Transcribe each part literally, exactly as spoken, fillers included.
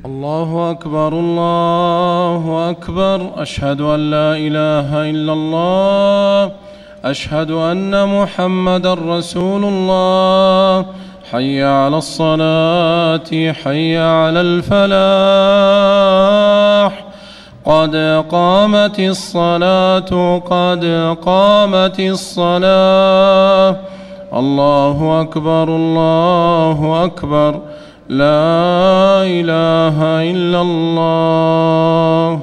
الله أكبر الله أكبر. أشهد أن لا إله إلا الله. أشهد أن محمدًا رسول الله. حي على الصلاة حي على الفلاح. قد قامت الصلاة قد قامت الصلاة. الله أكبر الله أكبر. لا إله إلا الله.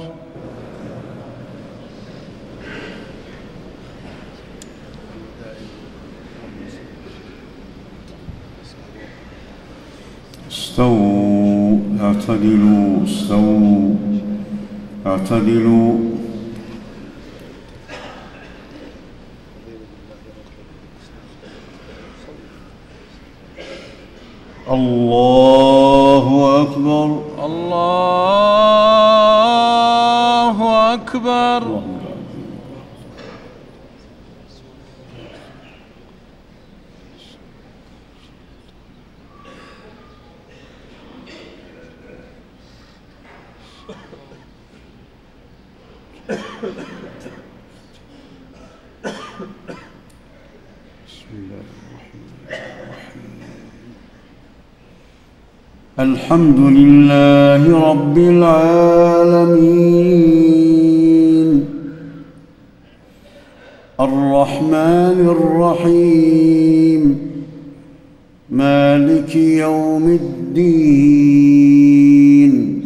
استووا اعتدلوا استووا اعتدلوا. الله أكبر الله أكبر. الحمد لله رب العالمين الرحمن الرحيم مالك يوم الدين.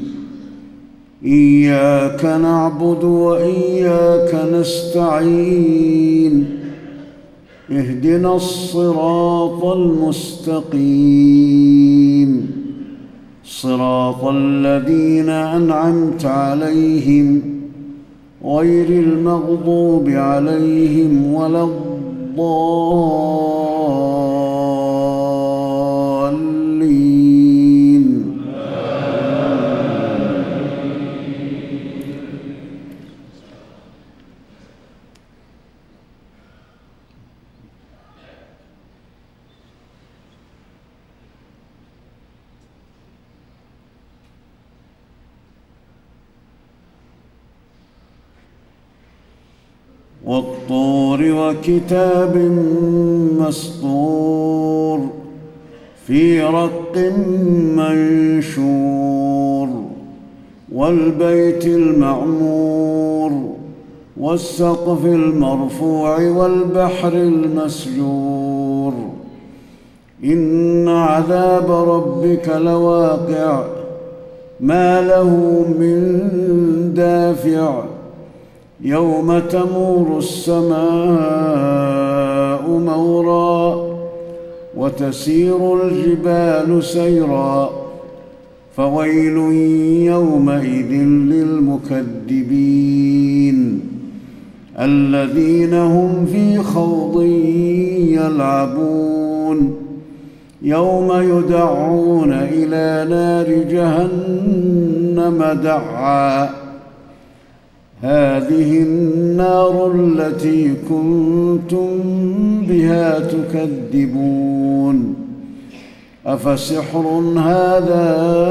إياك نعبد وإياك نستعين. اهدنا الصراط المستقيم صراط الذين أنعمت عليهم غير المغضوب عليهم ولا الضالين. والطور وكتاب مسطور في رق منشور والبيت المعمور والسقف المرفوع والبحر المسجور. إن عذاب ربك لواقع ما له من دافع. يوم تمور السماء مورا وتسير الجبال سيرا. فويل يومئذ للمكذبين الذين هم في خوض يلعبون. يوم يدعون إلى نار جهنم دعا. هذه النار التي كنتم بها تكذبون. أفسحر هذا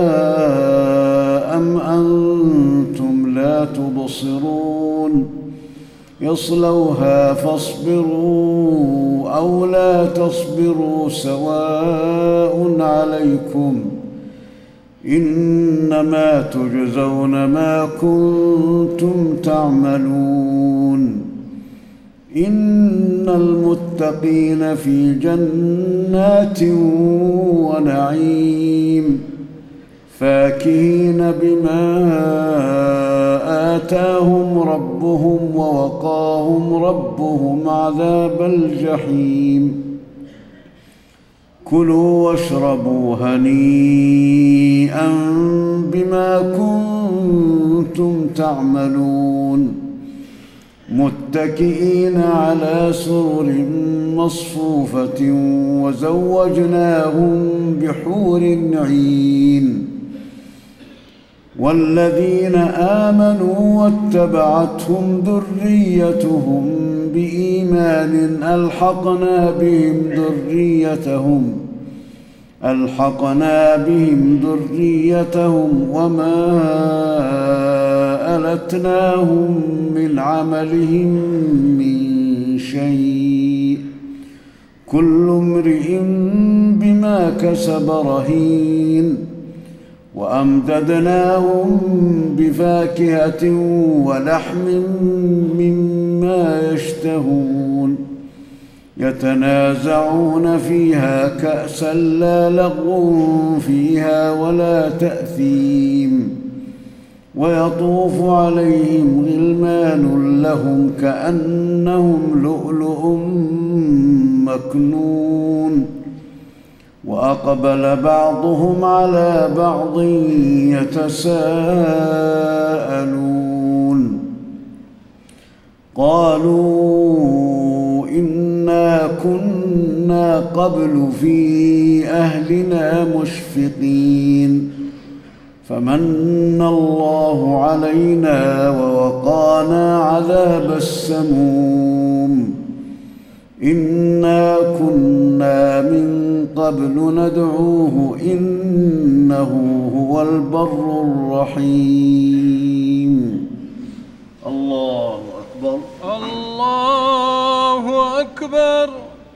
أم أنتم لا تبصرون. يصلوها فاصبروا أو لا تصبروا سواء عليكم إنما تجزون ما كنتم تعملون. إن المتقين في جنات ونعيم فاكهين بما آتاهم ربهم ووقاهم ربهم عذاب الجحيم. كلوا واشربوا هنيئا بما كنتم تعملون. متكئين على سرر مصفوفة وزوجناهم بحور عين. والذين آمنوا واتبعتهم ذريتهم بإيمان ألحقنا بهم ذريتهم ألحقنا بهم ذريتهم وما ألتناهم من عملهم من شيء كل امرئ بما كسب رهين وأمددناهم بفاكهة ولحم مما يشتهون يتنازعون فيها كأسا لا لغو فيها ولا تأثيم ويطوف عليهم غلمان لهم كأنهم لؤلؤ مكنون وأقبل بعضهم على بعض يتساءلون قالوا إنا كنا قبل في أهلنا مشفقين فمن الله علينا ووقانا عذاب السموم إنا كنا من قبل ندعوه إنه هو البر الرحيم. الله أكبر. الله أكبر.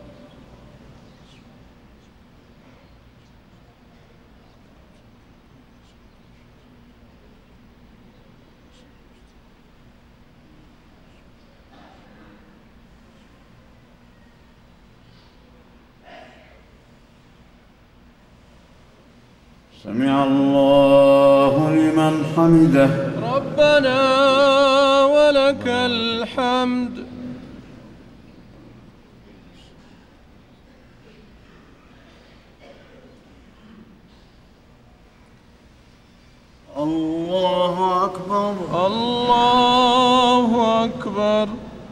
سمع الله لمن حمده. ربنا ولك الحمد. الله أكبر. الله أكبر.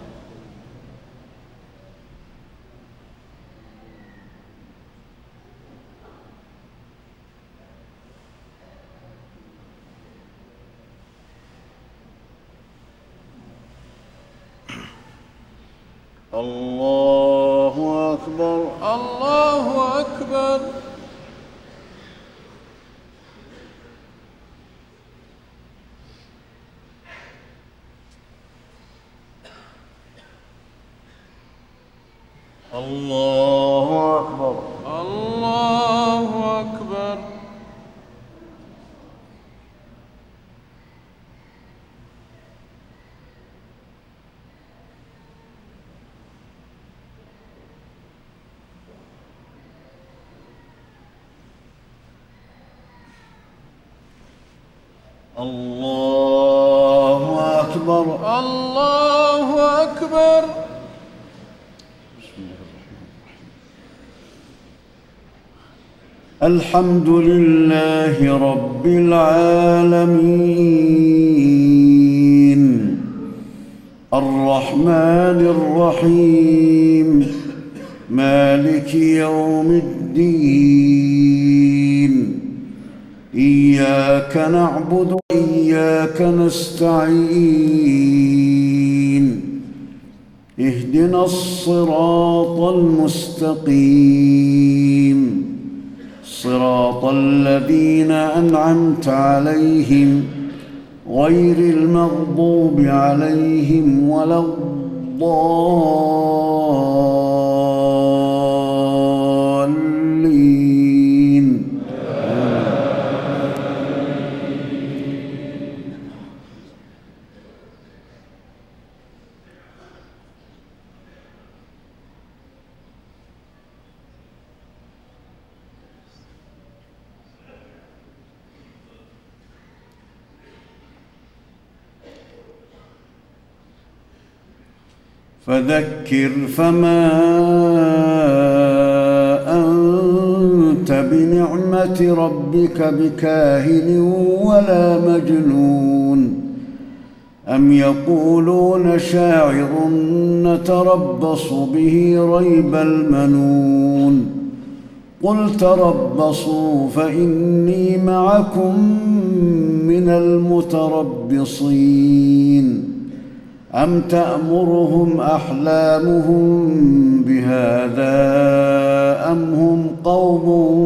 الله أكبر. الله أكبر. الله أكبر. الله أكبر. الله أكبر. الله أكبر. الحمد لله رب العالمين الرحمن الرحيم مالك يوم الدين إياك نعبد وإياك نستعين اهدنا الصراط المستقيم صراط الذين أنعمت عليهم غير المغضوب عليهم ولا الضالين. فذكر فما أنت بنعمة ربك بكاهن ولا مجنون أم يقولون شاعر نتربص به ريب المنون قل تربصوا فإني معكم من المتربصين أم تأمرهم أحلامهم بهذا أم هم قوم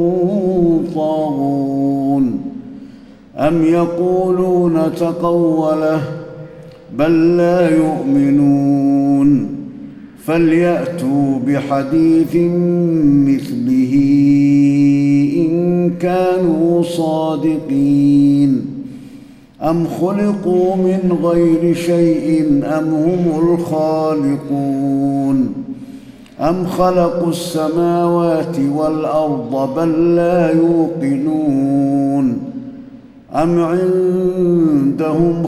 طاغون أم يقولون تقوله بل لا يؤمنون فليأتوا بحديث مثله إن كانوا صادقين أم خلقوا من غير شيء أم هم الخالقون أم خلقوا السماوات والأرض بل لا يوقنون أم عندهم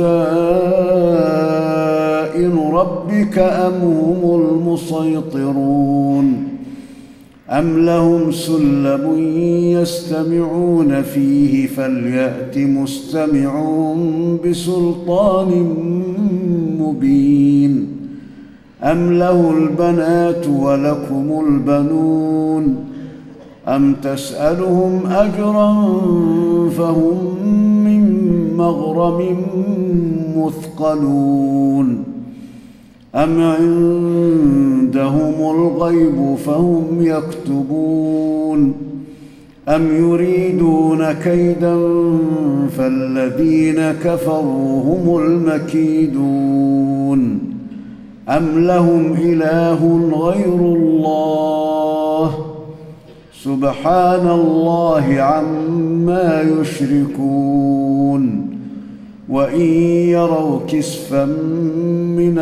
خزائن ربك أم هم المسيطرون أم لهم سلم يستمعون فيه فليأت مستمعون بسلطان مبين أم له البنات ولكم البنون أم تسألهم أجرا فهم من مغرم مثقلون أم عندهم الغيب فهم يكتبون أم يريدون كيدا فالذين كفروا هم المكيدون أم لهم إله غير الله سبحان الله عما يشركون وإن يروا كسفا من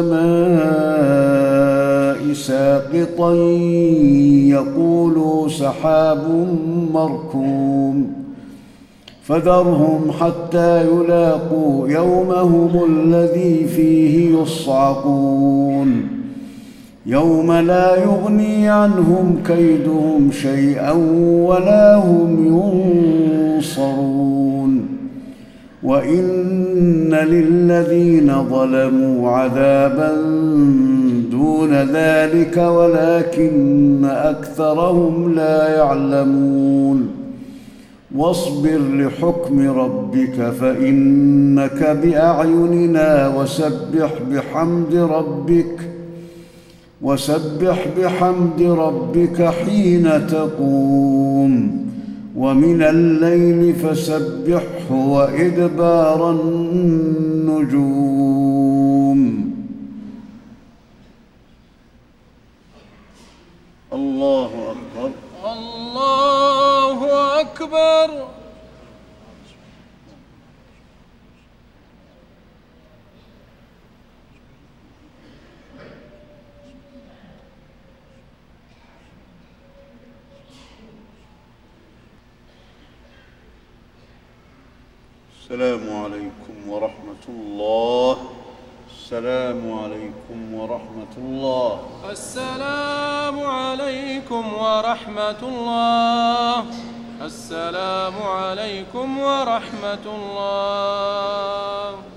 السماء ساقطا يقولوا سحاب مركوم فذرهم حتى يلاقوا يومهم الذي فيه يصعقون يوم لا يغني عنهم كيدهم شيئا ولا هم ينصرون وإن للذين ظلموا عذابا دون ذلك ولكن أكثرهم لا يعلمون واصبر لحكم ربك فإنك بأعيننا وسبح بحمد ربك وسبح بحمد ربك حين تقوم ومن الليل فسبحه وإدبار النجوم. الله أكبر الله أكبر. السلام عليكم ورحمة الله. السلام عليكم ورحمة الله. السلام عليكم ورحمة الله. السلام عليكم ورحمة الله.